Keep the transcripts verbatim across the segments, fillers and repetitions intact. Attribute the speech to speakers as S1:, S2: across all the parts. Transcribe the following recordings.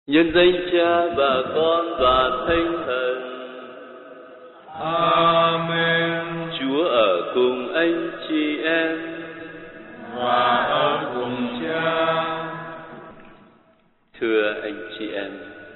S1: Nhân danh Cha và Con và Thánh Thần.
S2: Amen.
S1: Chúa ở cùng anh chị em
S2: Và ở cùng Cha.
S1: Thưa anh chị em,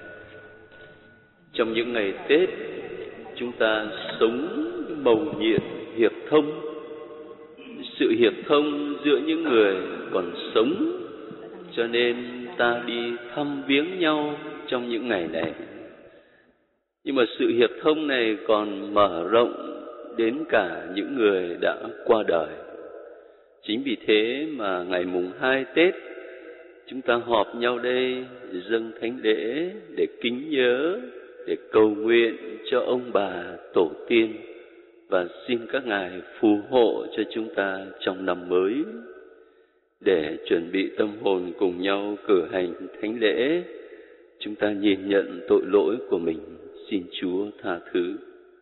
S1: trong những ngày Tết, chúng ta sống mầu nhiệm hiệp thông. Sự hiệp thông giữa những người còn sống, cho nên ta đi thăm viếng nhau trong những ngày này. Nhưng mà sự hiệp thông này còn mở rộng đến cả những người đã qua đời. Chính vì thế mà ngày mùng hai Tết, chúng ta họp nhau đây dâng thánh lễ để kính nhớ, để cầu nguyện cho ông bà tổ tiên và xin các ngài phù hộ cho chúng ta trong năm mới. Để chuẩn bị tâm hồn cùng nhau cử hành thánh lễ, chúng ta nhìn nhận tội lỗi của mình, xin Chúa tha thứ.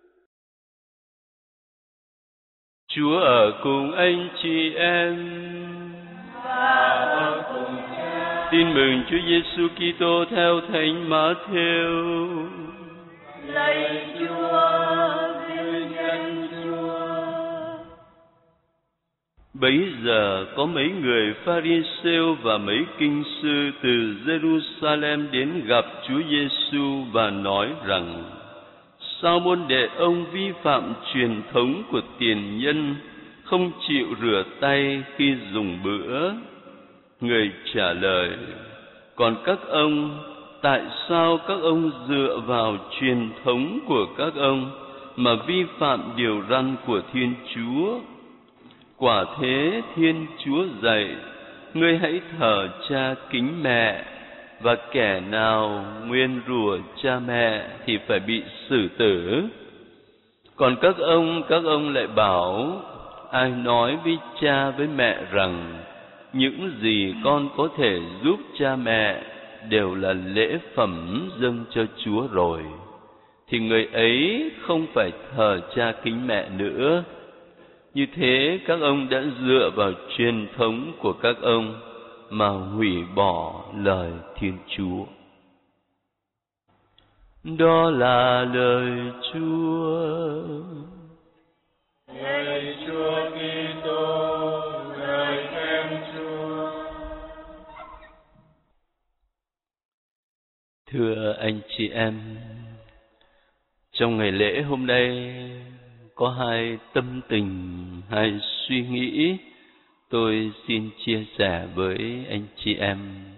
S1: Chúa ở cùng anh chị em
S2: Và ở cùng Cha.
S1: Tin mừng Chúa Giêsu Kitô theo Thánh Mát-thêu.
S2: Lạy Chúa, vinh danh Chúa.
S1: Bấy giờ có mấy người Pha-ri-sêu và mấy kinh sư từ Giê-ru-sa-lem đến gặp Chúa Giêsu và nói rằng: sao môn đệ ông vi phạm truyền thống của tiền nhân, không chịu rửa tay khi dùng bữa? Người trả lời: còn các ông, tại sao các ông dựa vào truyền thống của các ông mà vi phạm điều răn của Thiên Chúa? Quả thế Thiên Chúa dạy: ngươi hãy thờ cha kính mẹ, và kẻ nào nguyên rủa cha mẹ thì phải bị xử tử. Còn các ông, các ông lại bảo: ai nói với cha với mẹ rằng những gì con có thể giúp cha mẹ đều là lễ phẩm dâng cho Chúa rồi, thì người ấy không phải thờ cha kính mẹ nữa. Như thế các ông đã dựa vào truyền thống của các ông mà hủy bỏ lời Thiên Chúa. Đó là lời Chúa.
S2: Lạy Chúa Kitô, lời khen Chúa.
S1: Thưa anh chị em, trong ngày lễ hôm nay có hai tâm tình, hai suy nghĩ tôi xin chia sẻ với anh chị em.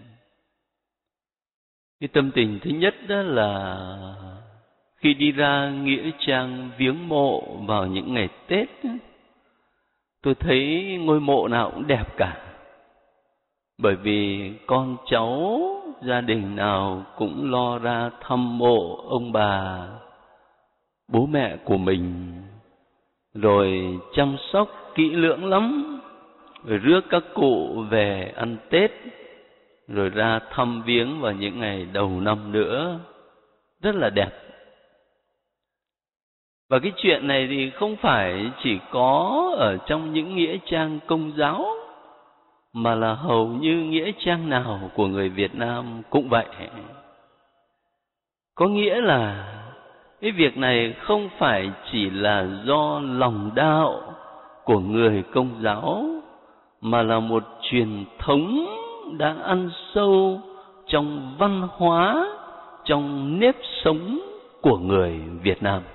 S1: Cái tâm tình thứ nhất đó là khi đi ra nghĩa trang viếng mộ vào những ngày Tết, tôi thấy ngôi mộ nào cũng đẹp cả. Bởi vì con cháu gia đình nào cũng lo ra thăm mộ ông bà, bố mẹ của mình, rồi chăm sóc kỹ lưỡng lắm, rồi rước các cụ về ăn Tết, rồi ra thăm viếng vào những ngày đầu năm nữa. Rất là đẹp. Và cái chuyện này thì không phải chỉ có ở trong những nghĩa trang Công giáo, mà là hầu như nghĩa trang nào của người Việt Nam cũng vậy. Có nghĩa là cái việc này không phải chỉ là do lòng đạo của người Công giáo, mà là một truyền thống đã ăn sâu trong văn hóa, trong nếp sống của người Việt Nam.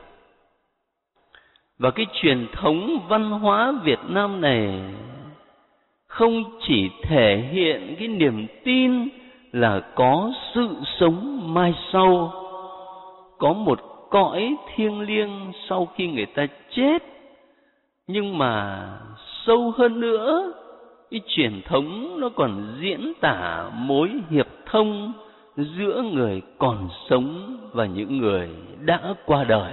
S1: Và cái truyền thống văn hóa Việt Nam này không chỉ thể hiện cái niềm tin là có sự sống mai sau, có một cõi thiêng liêng sau khi người ta chết, nhưng mà sâu hơn nữa, cái truyền thống nó còn diễn tả mối hiệp thông giữa người còn sống và những người đã qua đời.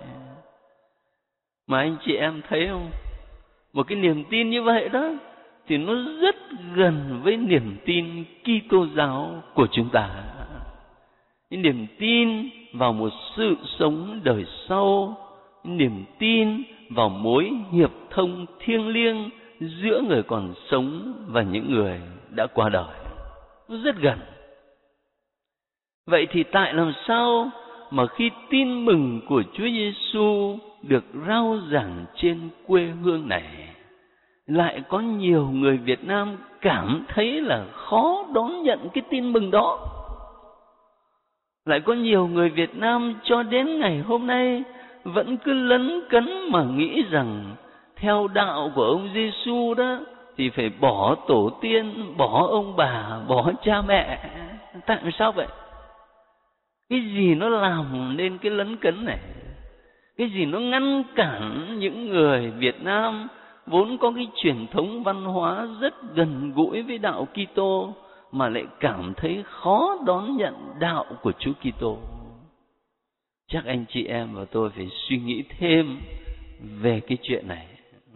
S1: Mà anh chị em thấy không? Một cái niềm tin như vậy đó thì nó rất gần với niềm tin Kitô giáo của chúng ta. Cái niềm tin vào một sự sống đời sau, niềm tin vào mối hiệp thông thiêng liêng giữa người còn sống và những người đã qua đời. Nó rất gần. Vậy thì tại làm sao mà khi tin mừng của Chúa Giêsu được rao giảng trên quê hương này, lại có nhiều người Việt Nam cảm thấy là khó đón nhận cái tin mừng đó? Lại có nhiều người Việt Nam cho đến ngày hôm nay vẫn cứ lấn cấn mà nghĩ rằng theo đạo của ông Giêsu đó thì phải bỏ tổ tiên, bỏ ông bà, bỏ cha mẹ. Tại sao vậy? Cái gì nó làm nên cái lấn cấn này? Cái gì nó ngăn cản những người Việt Nam vốn có cái truyền thống văn hóa rất gần gũi với đạo Kitô mà lại cảm thấy khó đón nhận đạo của Chúa Kitô? Chắc anh chị em và tôi phải suy nghĩ thêm về cái chuyện này.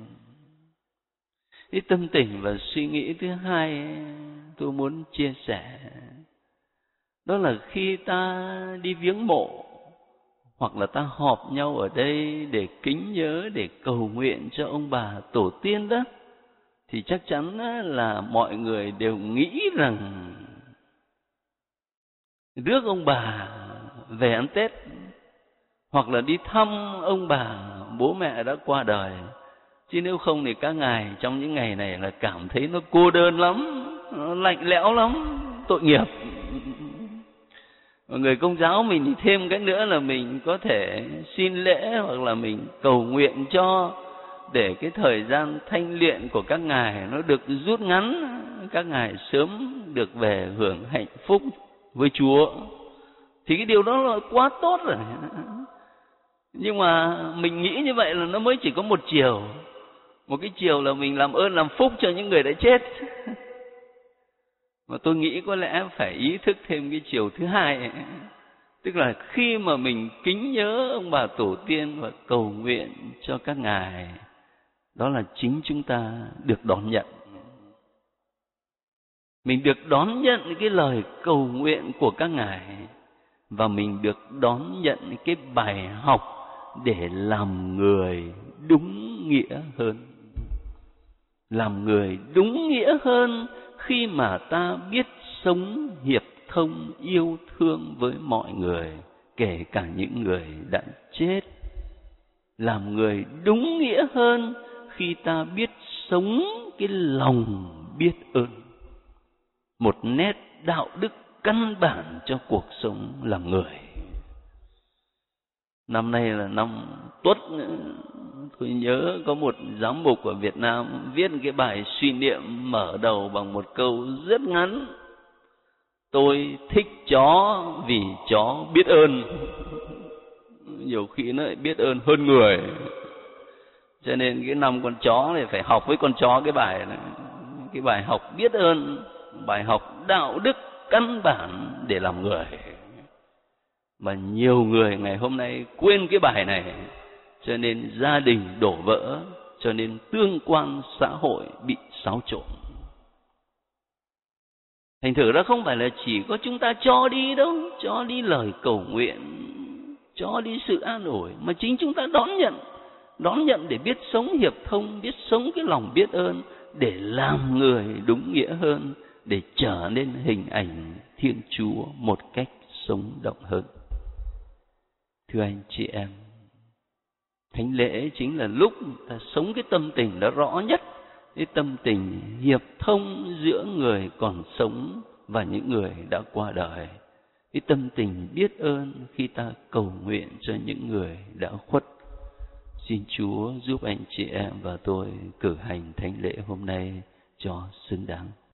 S1: Cái tâm tình và suy nghĩ thứ hai tôi muốn chia sẻ, đó là khi ta đi viếng mộ hoặc là ta họp nhau ở đây để kính nhớ, để cầu nguyện cho ông bà tổ tiên đó, thì chắc chắn là mọi người đều nghĩ rằng rước ông bà về ăn Tết hoặc là đi thăm ông bà bố mẹ đã qua đời. Chứ nếu không thì các ngài trong những ngày này là cảm thấy nó cô đơn lắm, nó lạnh lẽo lắm, tội nghiệp. Và người Công giáo mình thì thêm cái nữa là mình có thể xin lễ hoặc là mình cầu nguyện cho để cái thời gian thanh luyện của các ngài nó được rút ngắn, các ngài sớm được về hưởng hạnh phúc với Chúa. Thì cái điều đó là quá tốt rồi. Nhưng mà mình nghĩ như vậy là nó mới chỉ có một chiều. Một cái chiều là mình làm ơn làm phúc cho những người đã chết. Mà tôi nghĩ có lẽ phải ý thức thêm cái chiều thứ hai ấy. Tức là khi mà mình kính nhớ ông bà tổ tiên và cầu nguyện cho các ngài, đó là chính chúng ta được đón nhận. Mình được đón nhận cái lời cầu nguyện của các ngài, và mình được đón nhận cái bài học để làm người đúng nghĩa hơn. Làm người đúng nghĩa hơn khi mà ta biết sống hiệp thông yêu thương với mọi người, kể cả những người đã chết. Làm người đúng nghĩa hơn khi ta biết sống cái lòng biết ơn, một nét đạo đức căn bản cho cuộc sống làm người. Năm nay là năm Tuất, tôi nhớ có một giám mục ở Việt Nam viết cái bài suy niệm mở đầu bằng một câu rất ngắn: tôi thích chó vì chó biết ơn. Nhiều khi nó lại biết ơn hơn người, cho nên cái năm con chó này phải học với con chó cái bài này, cái bài học biết ơn, bài học đạo đức căn bản để làm người. Mà nhiều người ngày hôm nay quên cái bài này, cho nên gia đình đổ vỡ, cho nên tương quan xã hội bị xáo trộn. Thành thử ra không phải là chỉ có chúng ta cho đi đâu, cho đi lời cầu nguyện, cho đi sự an ủi, mà chính chúng ta đón nhận, đón nhận để biết sống hiệp thông, biết sống cái lòng biết ơn, để làm người đúng nghĩa hơn, để trở nên hình ảnh Thiên Chúa một cách sống động hơn. Thưa anh chị em, thánh lễ chính là lúc ta sống cái tâm tình đó rõ nhất, cái tâm tình hiệp thông giữa người còn sống và những người đã qua đời, cái tâm tình biết ơn khi ta cầu nguyện cho những người đã khuất. Xin Chúa giúp anh chị em và tôi cử hành thánh lễ hôm nay cho xứng đáng.